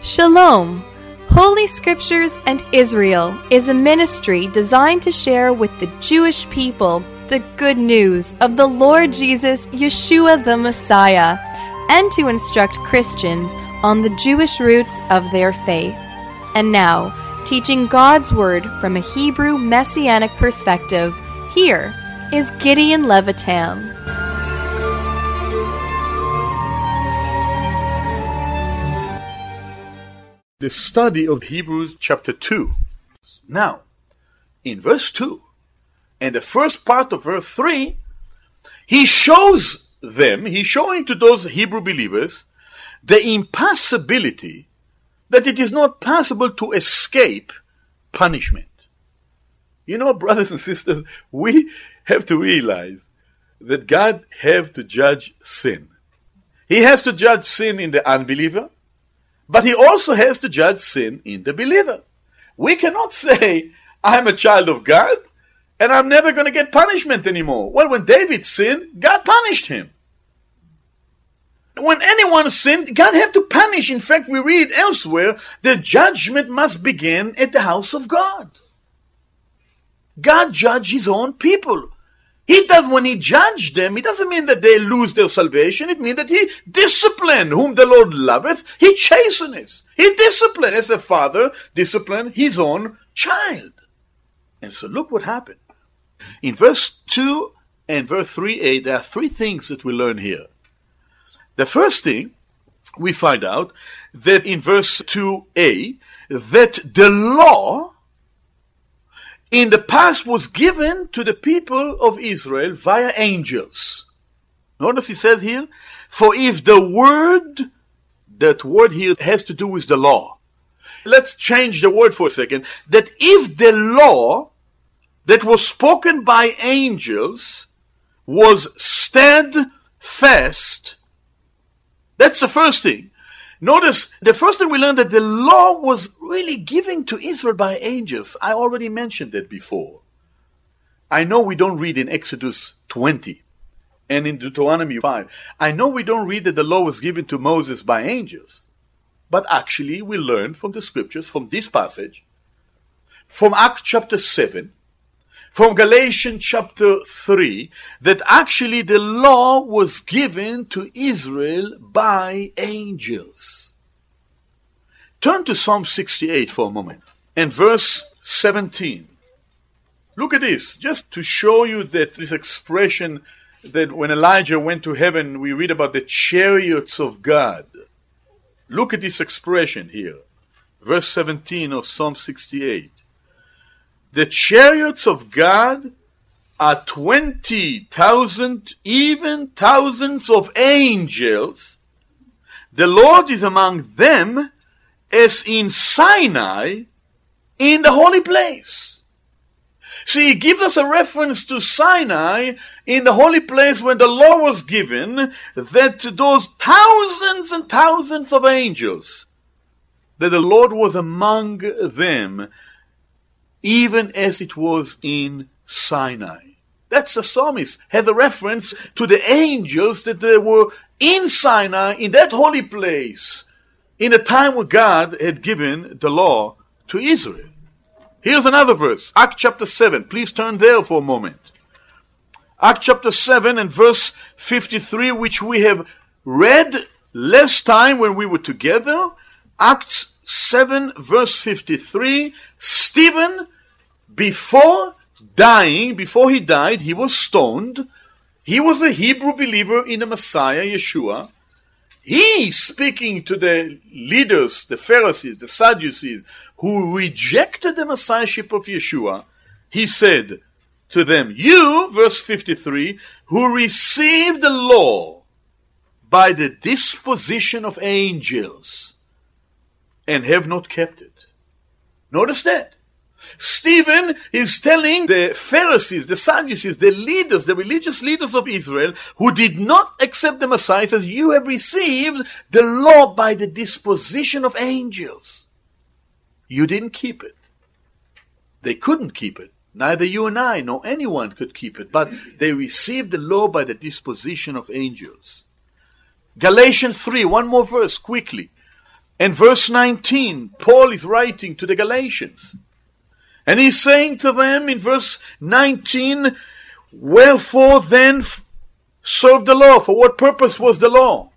Shalom! Holy Scriptures and Israel is a ministry designed to share with the Jewish people the good news of the Lord Jesus, Yeshua the Messiah, and to instruct Christians on the Jewish roots of their faith. And now, teaching God's Word from a Hebrew Messianic perspective, here is Gideon Levitam. The study of Hebrews chapter 2. Now, in verse 2 and the first part of verse 3, he's showing to those Hebrew believers the impossibility that it is not possible to escape punishment. You know, brothers and sisters, we have to realize that God has to judge sin. He has to judge sin in the unbeliever, but he also has to judge sin in the believer. We cannot say, I'm a child of God, and I'm never going to get punishment anymore. Well, when David sinned, God punished him. When anyone sinned, God had to punish. In fact, we read elsewhere, the judgment must begin at the house of God. God judges his own people. When he judged them, it doesn't mean that they lose their salvation. It means that he disciplined whom the Lord loveth, he chasteneth. He disciplined, as a father disciplined his own child. And so look what happened. In verse 2 and verse 3a, there are three things that we learn here. The first thing, we find out that in verse 2a, that the law in the past was given to the people of Israel via angels. Notice he says here, for if the word, that word here has to do with the law. Let's change the word for a second. That if the law that was spoken by angels was steadfast, that's the first thing. Notice, the first thing we learned that the law was really given to Israel by angels. I already mentioned that before. I know we don't read in Exodus 20 and in Deuteronomy 5. I know we don't read that the law was given to Moses by angels. But actually, we learn from the scriptures, from this passage, from Acts chapter 7, from Galatians chapter 3, that actually the law was given to Israel by angels. Turn to Psalm 68 for a moment, and verse 17. Look at this, just to show you that this expression that when Elijah went to heaven, we read about the chariots of God. Look at this expression here, verse 17 of Psalm 68. The chariots of God are 20,000, even thousands of angels. The Lord is among them as in Sinai in the holy place. See, he gives us a reference to Sinai in the holy place when the law was given, that those thousands and thousands of angels, that the Lord was among them, even as it was in Sinai. That's the psalmist, has a reference to the angels that they were in Sinai, in that holy place, in the time when God had given the law to Israel. Here's another verse, Acts chapter 7. Please turn there for a moment. Acts chapter 7 and verse 53, which we have read last time when we were together. Acts 7 verse 53, Stephen, before he died, he was stoned. He was a Hebrew believer in the Messiah, Yeshua. He, speaking to the leaders, the Pharisees, the Sadducees, who rejected the Messiahship of Yeshua, he said to them, you, verse 53, who received the law by the disposition of angels, and have not kept it. Notice that. Stephen is telling the Pharisees, the Sadducees, the leaders, the religious leaders of Israel, who did not accept the Messiah, says, you have received the law by the disposition of angels. You didn't keep it. They couldn't keep it. Neither you and I, nor anyone could keep it. But they received the law by the disposition of angels. Galatians 3, one more verse, quickly. And verse 19, Paul is writing to the Galatians. And he's saying to them in verse 19, wherefore then serve the law? For what purpose was the law?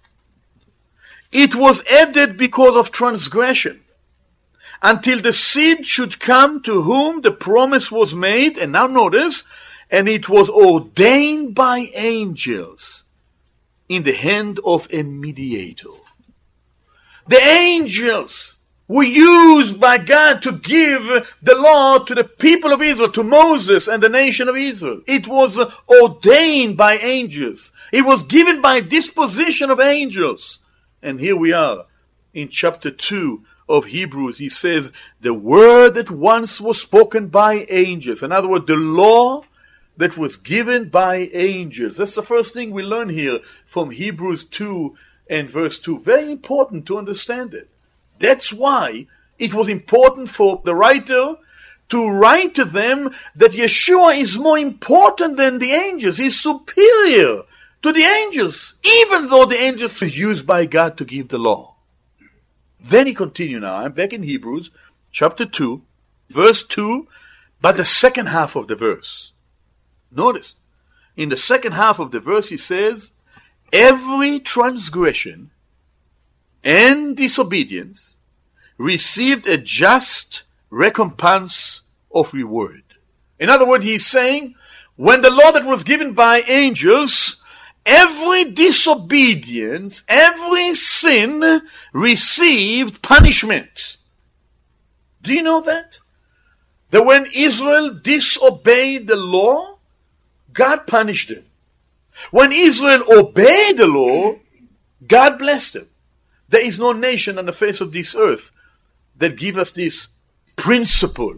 It was added because of transgression, until the seed should come to whom the promise was made. And now notice, and it was ordained by angels in the hand of a mediator. The angels were used by God to give the law to the people of Israel, to Moses and the nation of Israel. It was ordained by angels. It was given by disposition of angels. And here we are in chapter 2 of Hebrews. He says, the word that once was spoken by angels. In other words, the law that was given by angels. That's the first thing we learn here from Hebrews 2 and verse 2. Very important to understand it. That's why it was important for the writer to write to them that Yeshua is more important than the angels. He's superior to the angels, even though the angels were used by God to give the law. Then he continued now. I'm back in Hebrews chapter 2, verse 2, but the second half of the verse. Notice, in the second half of the verse he says, every transgression and disobedience received a just recompense of reward. In other words, he's saying, when the law that was given by angels, every disobedience, every sin received punishment. Do you know that? That when Israel disobeyed the law, God punished them. When Israel obeyed the law, God blessed them. There is no nation on the face of this earth that gives us this principle.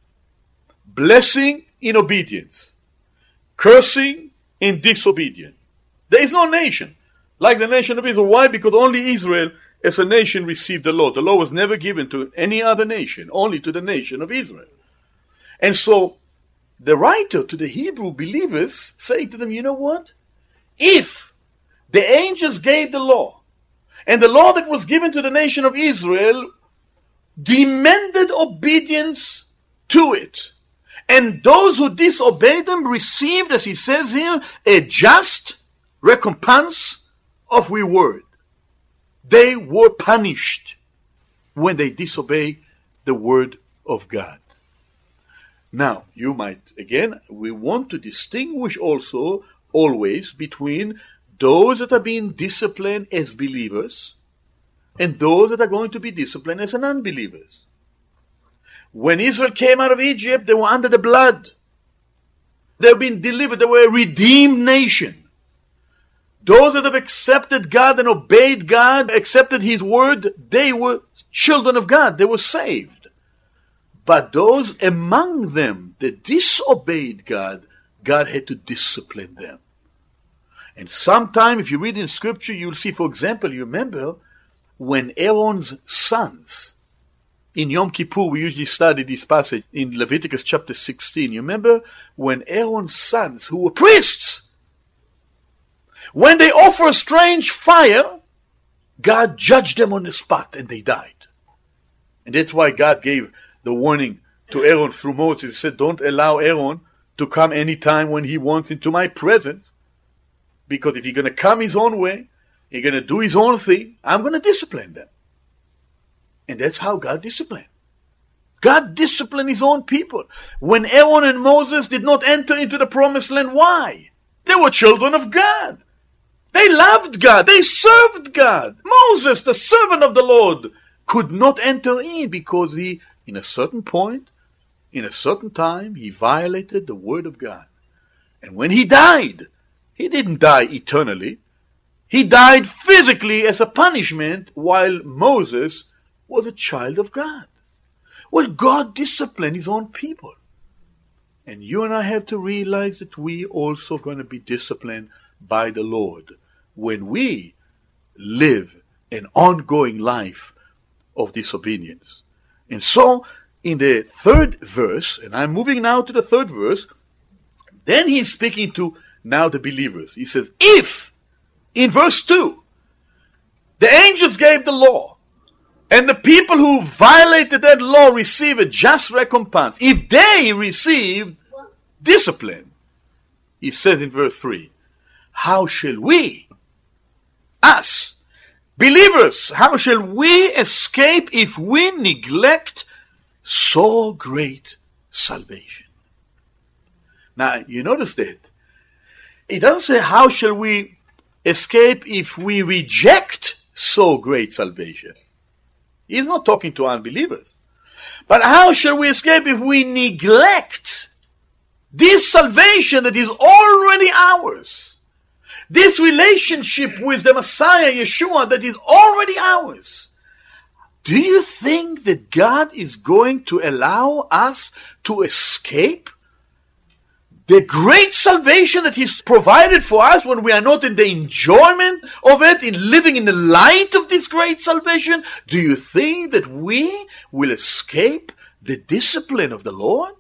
Blessing in obedience. Cursing in disobedience. There is no nation like the nation of Israel. Why? Because only Israel as a nation received the law. The law was never given to any other nation, only to the nation of Israel. And so the writer to the Hebrew believers saying to them, you know what? If the angels gave the law, and the law that was given to the nation of Israel demanded obedience to it, and those who disobeyed them received, as he says here, a just recompense of reward. They were punished when they disobeyed the word of God. Now, you might, again, we want to distinguish also always between those that are being disciplined as believers and those that are going to be disciplined as unbelievers. When Israel came out of Egypt, they were under the blood. They were being delivered. They were a redeemed nation. Those that have accepted God and obeyed God, accepted His word, they were children of God. They were saved. But those among them that disobeyed God, God had to discipline them. And sometime, if you read in Scripture, you'll see, for example, you remember when Aaron's sons, in Yom Kippur, we usually study this passage in Leviticus chapter 16. You remember when Aaron's sons, who were priests, when they offer a strange fire, God judged them on the spot and they died. And that's why God gave the warning to Aaron through Moses. He said, don't allow Aaron to come anytime when he wants into my presence. Because if he's going to come his own way, he's going to do his own thing, I'm going to discipline them. And that's how God disciplined. God disciplined his own people. When Aaron and Moses did not enter into the promised land, why? They were children of God. They loved God. They served God. Moses, the servant of the Lord, could not enter in because he, in a certain point, in a certain time, he violated the word of God. And when he died, he didn't die eternally. He died physically as a punishment while Moses was a child of God. Well, God disciplined his own people. And you and I have to realize that we also going to be disciplined by the Lord when we live an ongoing life of disobedience. And so, in the third verse, and I'm moving now to the third verse, then he's speaking to now the believers. He says, if, in verse 2, the angels gave the law, And the people who violated that law receive a just recompense. If they receive discipline, he says in verse 3, how shall we, us, believers, how shall we escape if we neglect so great salvation? Now, you notice that. It doesn't say how shall we escape if we reject so great salvation. He's not talking to unbelievers. But how shall we escape if we neglect this salvation that is already ours? This relationship with the Messiah, Yeshua, that is already ours. Do you think that God is going to allow us to escape the great salvation that He's provided for us when we are not in the enjoyment of it, in living in the light of this great salvation? Do you think that we will escape the discipline of the Lord?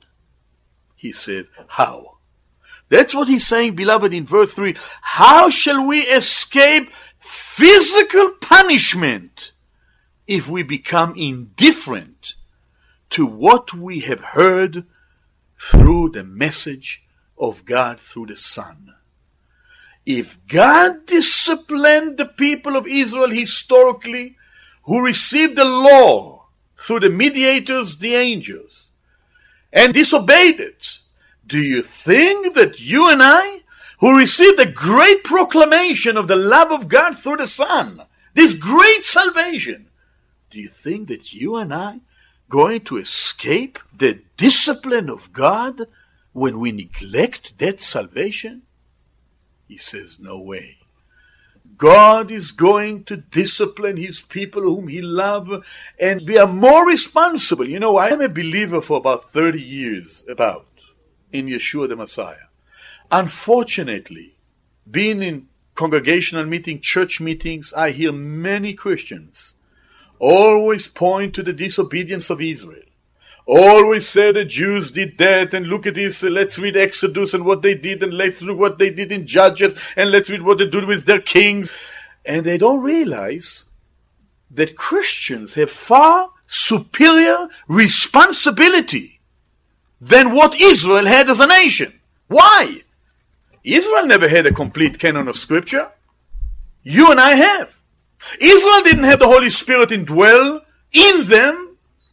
He said, how? That's what he's saying, beloved, in verse 3. How shall we escape physical punishment if we become indifferent to what we have heard through the message of God through the Son? If God disciplined the people of Israel historically, who received the law through the mediators, the angels, and disobeyed it, do you think that you and I, who received the great proclamation of the love of God through the Son, this great salvation, do you think that you and I going to escape the discipline of God when we neglect that salvation? He says, no way. God is going to discipline His people whom He loves, and we are more responsible. You know, I am a believer for about 30 years in Yeshua the Messiah. Unfortunately, being in congregational meetings, church meetings, I hear many Christians always point to the disobedience of Israel. Always say the Jews did that, and look at this, let's read Exodus and what they did, and let's look what they did in Judges, and let's read what they do with their kings. And they don't realize that Christians have far superior responsibility than what Israel had as a nation. Why? Israel never had a complete canon of Scripture. You and I have. Israel didn't have the Holy Spirit indwell in them.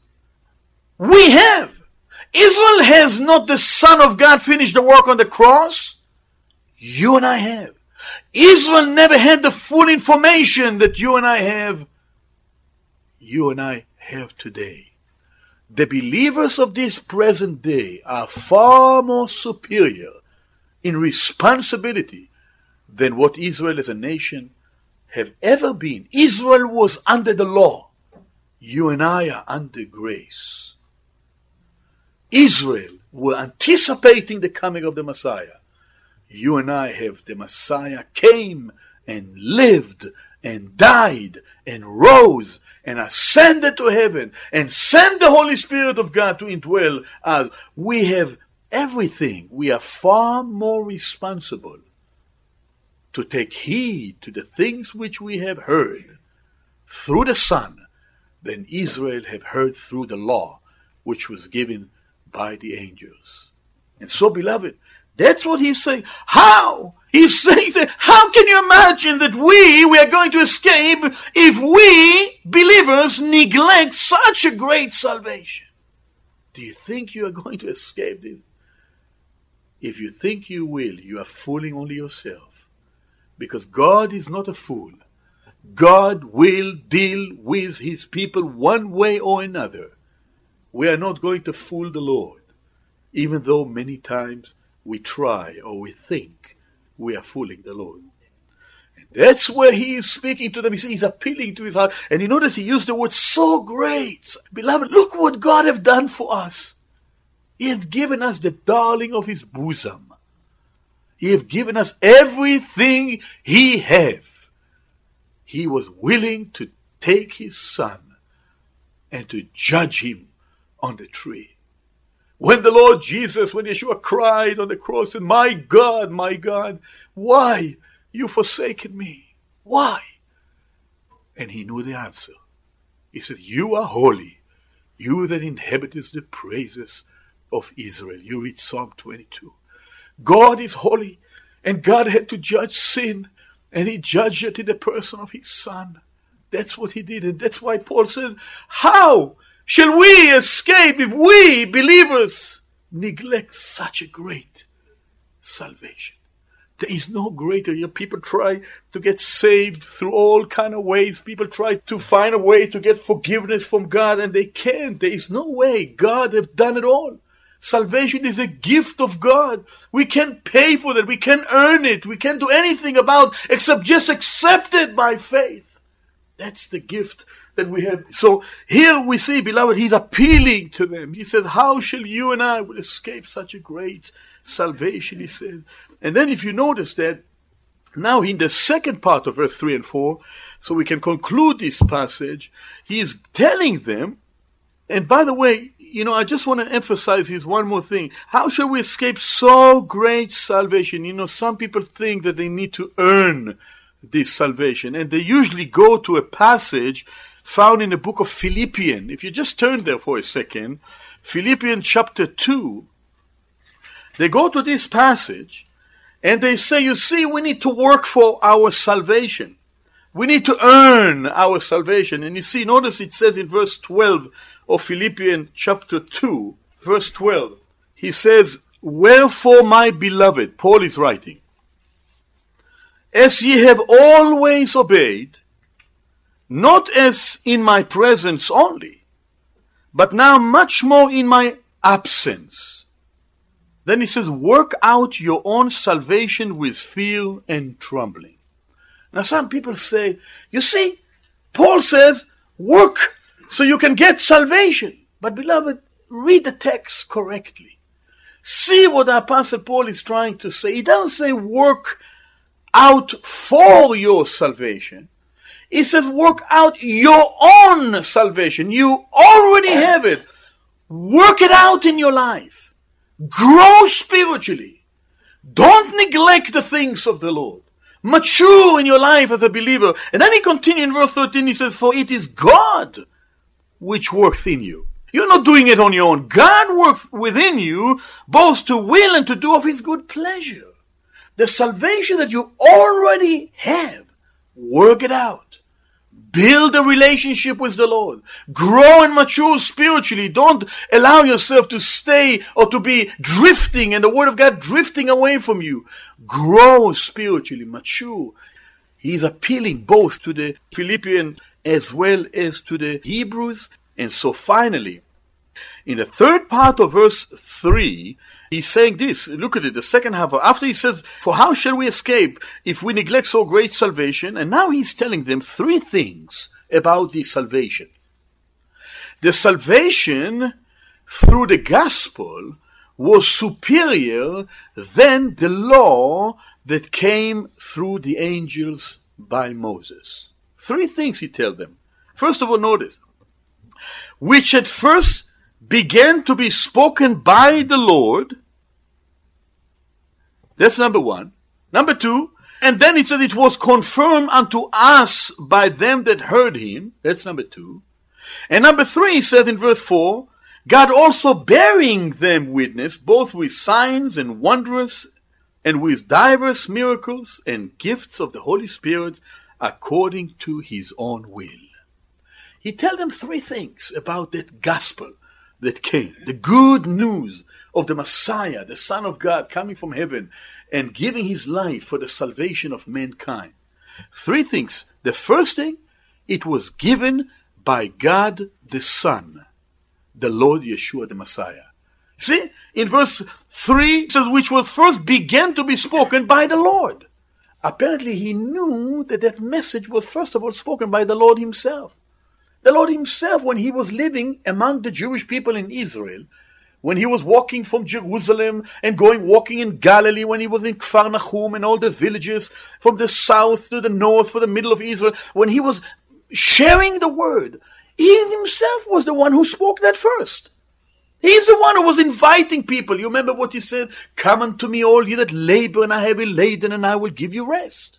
We have. Israel has not the Son of God finish the work on the cross. You and I have. Israel never had the full information that you and I have. You and I have today. The believers of this present day are far more superior in responsibility than what Israel as a nation have ever been. Israel was under the law. You and I are under grace. Israel were anticipating the coming of the Messiah. You and I have the Messiah came and lived and died and rose and ascended to heaven and sent the Holy Spirit of God to indwell us. We have everything. We are far more responsible to take heed to the things which we have heard through the Son than Israel have heard through the law which was given by the angels. And so, beloved, that's what he's saying. How? He's saying that, how can you imagine that we are going to escape if we, believers, neglect such a great salvation? Do you think you are going to escape this? If you think you will, you are fooling only yourself. Because God is not a fool. God will deal with His people one way or another. We are not going to fool the Lord, even though many times we try or we think we are fooling the Lord. And that's where He is speaking to them. He's appealing to His heart. And you notice He used the word so great. Beloved, look what God has done for us. He has given us the darling of His bosom. He has given us everything He has. He was willing to take His Son and to judge Him on the tree. When the Lord Jesus, when Yeshua cried on the cross, and my God, why you forsaken me? Why? And He knew the answer. He says, you are holy, you that inhabitest the praises of Israel. You read Psalm 22. God is holy, and God had to judge sin, and he judged it in the person of his Son. That's what he did, and that's why Paul says, how shall we escape if we, believers, neglect such a great salvation? There is no greater. People try to get saved through all kind of ways. People try to find a way to get forgiveness from God, and they can't. There is no way. God has done it all. Salvation is a gift of God. We can't pay for that. We can't earn it. We can't do anything about it except just accept it by faith. That's the gift that we have. So here we see, beloved, he's appealing to them. He says, how shall you and I escape such a great salvation, he said. And then if you notice that, now in the second part of verse 3 and 4, so we can conclude this passage, he is telling them, and by the way, I just want to emphasize this one more thing. How shall we escape so great salvation? Some people think that they need to earn this salvation, and they usually go to a passage found in the book of Philippians. If you just turn there for a second, Philippians chapter 2, they go to this passage, and they say, you see, we need to work for our salvation. We need to earn our salvation. And you see, notice it says in verse 12 of Philippians chapter 2, verse 12, he says, wherefore, my beloved, Paul is writing, as ye have always obeyed, not as in my presence only, but now much more in my absence. Then he says, work out your own salvation with fear and trembling. Now some people say, you see, Paul says, work so you can get salvation. But beloved, read the text correctly. See what the Apostle Paul is trying to say. He doesn't say work out for your salvation. He says work out your own salvation. You already have it. Work it out in your life. Grow spiritually. Don't neglect the things of the Lord. Mature in your life as a believer. And then he continues in verse 13, he says, for it is God which works in you. You're not doing it on your own. God works within you both to will and to do of his good pleasure. The salvation that you already have, work it out. Build a relationship with the Lord. Grow and mature spiritually. Don't allow yourself to stay or to be drifting and the Word of God drifting away from you. Grow spiritually, mature. He's appealing both to the Philippians as well as to the Hebrews. And so finally, in the third part of verse 3, he's saying this. Look at it, the second half. After he says, for how shall we escape if we neglect so great salvation? And now he's telling them three things about this salvation. The salvation through the gospel was superior than the law that came through the angels by Moses. Three things he tells them. First of all, notice, which at first began to be spoken by the Lord. That's number one. Number two, and then he said it was confirmed unto us by them that heard him. That's number two. And number three, he said in verse 4, God also bearing them witness, both with signs and wonders, and with divers miracles and gifts of the Holy Spirit, according to his own will. He tells them three things about that gospel that came. The good news of the Messiah, the Son of God, coming from heaven and giving his life for the salvation of mankind. Three things. The first thing, it was given by God the Son, the Lord Yeshua the Messiah. See, in verse 3, it says, which was first began to be spoken by the Lord. Apparently he knew that that message was first of all spoken by the Lord himself. The Lord himself, when he was living among the Jewish people in Israel, when he was walking from Jerusalem and walking in Galilee, when he was in Kfar Nahum and all the villages from the south to the north, for the middle of Israel, when he was sharing the word, he himself was the one who spoke that first. He's the one who was inviting people. You remember what he said? Come unto me all ye that labor and are heavy laden, and I will give you rest.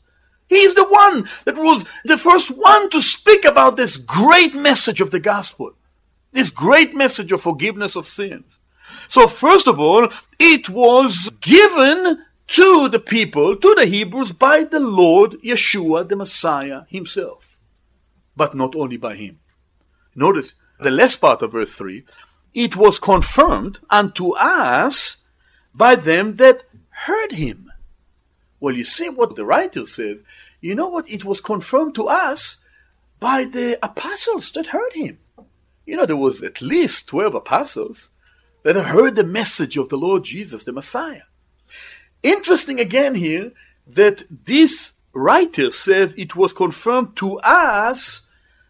He's the one that was the first one to speak about this great message of the gospel, this great message of forgiveness of sins. So first of all, it was given to the people, to the Hebrews, by the Lord Yeshua, the Messiah himself. But not only by him. Notice the last part of verse 3, it was confirmed unto us by them that heard him. Well, you see what the writer says. You know what? It was confirmed to us by the apostles that heard him. You know, there was at least 12 apostles that heard the message of the Lord Jesus, the Messiah. Interesting again here that this writer says it was confirmed to us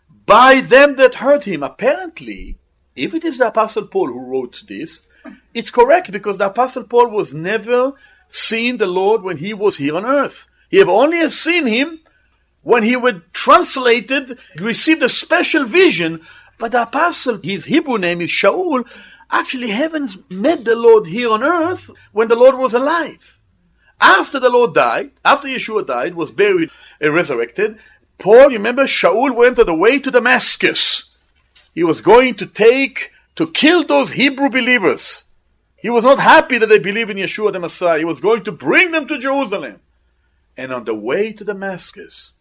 by them that heard him. Apparently, if it is the Apostle Paul who wrote this, it's correct, because the Apostle Paul was never seen the Lord when he was here on earth. He have only seen him when he was translated, received a special vision. But the apostle, his Hebrew name is Shaul, actually haven't met the Lord here on earth when the Lord was alive. After the Lord died, after Yeshua died, was buried and resurrected, Paul, you remember, Shaul went on the way to Damascus. He was going to kill those Hebrew believers. He was not happy that they believe in Yeshua the Messiah. He was going to bring them to Jerusalem. And on the way to Damascus,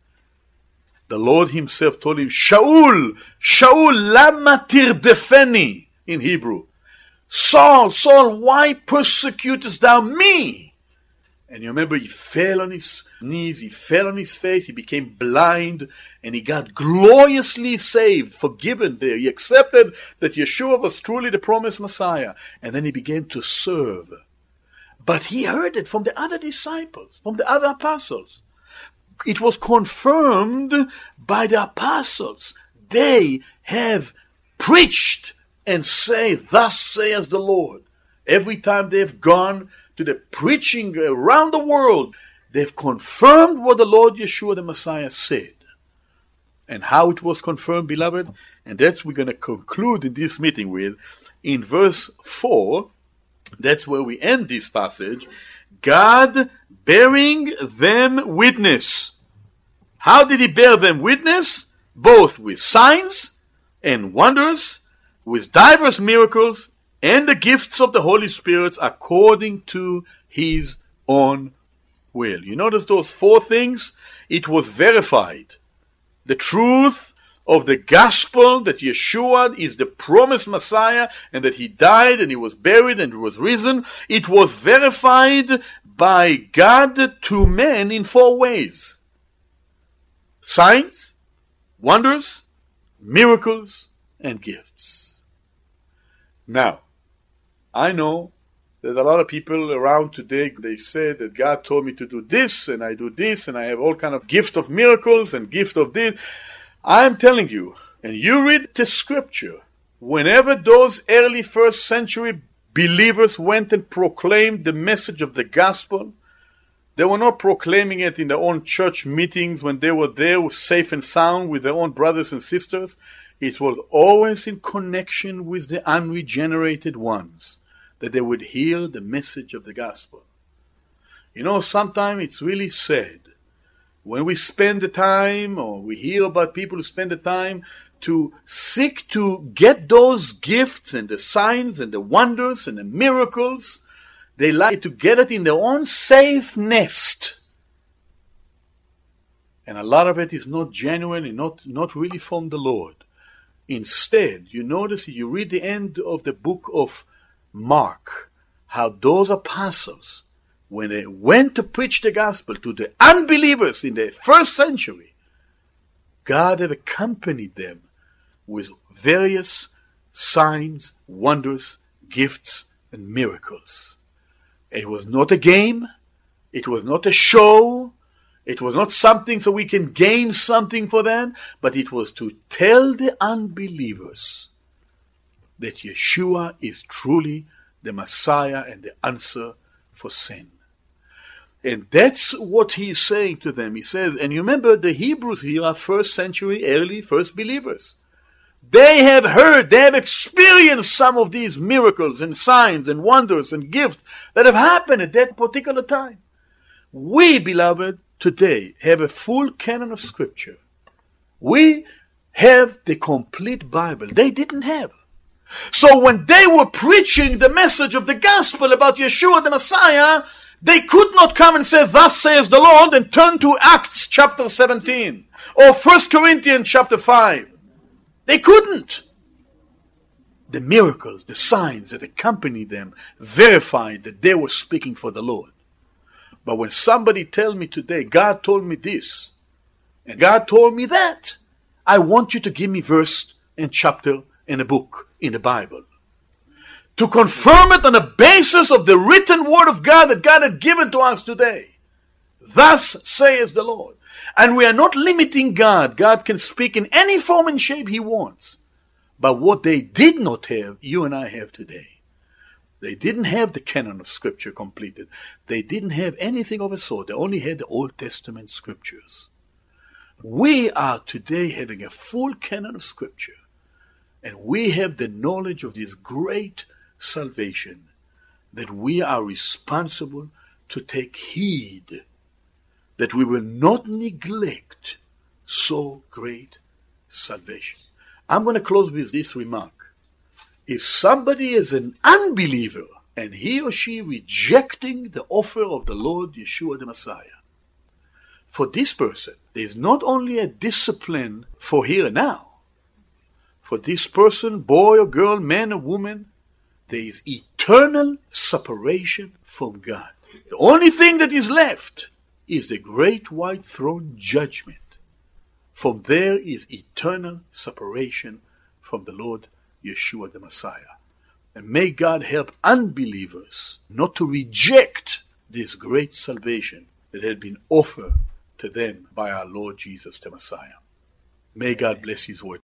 the Lord himself told him, Shaul, Shaul, lama tirdefeni, in Hebrew. Saul, Saul, why persecutest thou me? And you remember, he fell on his knees, he fell on his face, he became blind, and he got gloriously saved, forgiven there. He accepted that Yeshua was truly the promised Messiah, and then he began to serve. But he heard it from the other disciples, from the other apostles. It was confirmed by the apostles. They have preached and say, thus says the Lord. Every time they've gone to the preaching around the world, they've confirmed what the Lord Yeshua the Messiah said. And how it was confirmed, beloved, and that's we're going to conclude in this meeting with, in verse 4, that's where we end this passage, God bearing them witness. How did he bear them witness? Both with signs and wonders, with diverse miracles, and the gifts of the Holy Spirit according to his own will. You notice those four things? It was verified. The truth of the gospel that Yeshua is the promised Messiah and that he died and he was buried and he was risen. It was verified by God to men in four ways. Signs, wonders, miracles, and gifts. Now, I know there's a lot of people around today, they say that God told me to do this, and I do this, and I have all kind of gift of miracles and gift of this. I'm telling you, and you read the scripture, whenever those early first century believers went and proclaimed the message of the gospel, they were not proclaiming it in their own church meetings when they were there safe and sound with their own brothers and sisters. It was always in connection with the unregenerated ones, that they would hear the message of the gospel. You know, sometimes it's really sad when we spend the time, or we hear about people who spend the time to seek to get those gifts and the signs and the wonders and the miracles. They like to get it in their own safe nest. And a lot of it is not genuine and not really from the Lord. Instead, you notice, you read the end of the book of Mark, how those apostles, when they went to preach the gospel to the unbelievers in the first century, God had accompanied them with various signs, wonders, gifts, and miracles. It was not a game. It was not a show. It was not something so we can gain something for them, but it was to tell the unbelievers that Yeshua is truly the Messiah and the answer for sin. And that's what he's saying to them. He says, and you remember the Hebrews here are first century, early first believers. They have heard, they have experienced some of these miracles and signs and wonders and gifts that have happened at that particular time. We, beloved, today have a full canon of Scripture. We have the complete Bible. They didn't have. So when they were preaching the message of the gospel about Yeshua the Messiah, they could not come and say, "Thus says the Lord," and turn to Acts chapter 17 or 1 Corinthians chapter 5. They couldn't. The miracles, the signs that accompanied them verified that they were speaking for the Lord. But when somebody tells me today, "God told me this, and God told me that," I want you to give me verse and chapter in a book in the Bible, to confirm it on the basis of the written word of God that God had given to us today. Thus says the Lord. And we are not limiting God. God can speak in any form and shape He wants. But what they did not have, you and I have today. They didn't have the canon of Scripture completed. They didn't have anything of a sort. They only had the Old Testament Scriptures. We are today having a full canon of Scripture. And we have the knowledge of this great salvation, that we are responsible to take heed, that we will not neglect so great salvation. I'm going to close with this remark. If somebody is an unbeliever and he or she rejecting the offer of the Lord Yeshua the Messiah, for this person, there is not only a discipline for here and now. For this person, boy or girl, man or woman, there is eternal separation from God. The only thing that is left is the great white throne judgment. From there is eternal separation from the Lord Yeshua the Messiah. And may God help unbelievers not to reject this great salvation that had been offered to them by our Lord Jesus the Messiah. May God bless His word.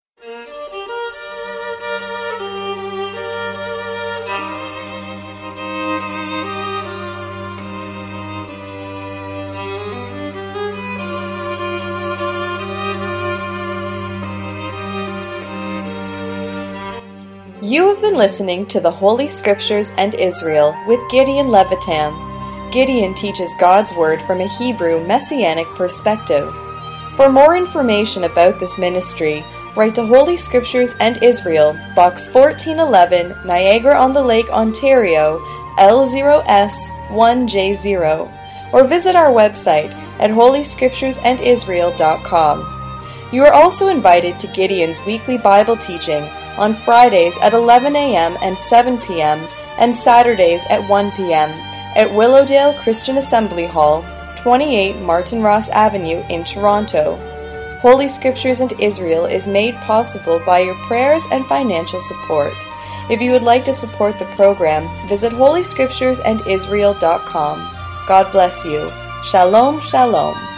You have been listening to the Holy Scriptures and Israel with Gideon Levitam. Gideon teaches God's Word from a Hebrew Messianic perspective. For more information about this ministry, write to Holy Scriptures and Israel, Box 1411, Niagara-on-the-Lake, Ontario, L0S1J0, or visit our website at holyscripturesandisrael.com. You are also invited to Gideon's weekly Bible teaching on Fridays at 11 a.m. and 7 p.m. and Saturdays at 1 p.m. at Willowdale Christian Assembly Hall, 28 Martin Ross Avenue in Toronto. Holy Scriptures and Israel is made possible by your prayers and financial support. If you would like to support the program, visit holyscripturesandisrael.com. God bless you. Shalom, shalom.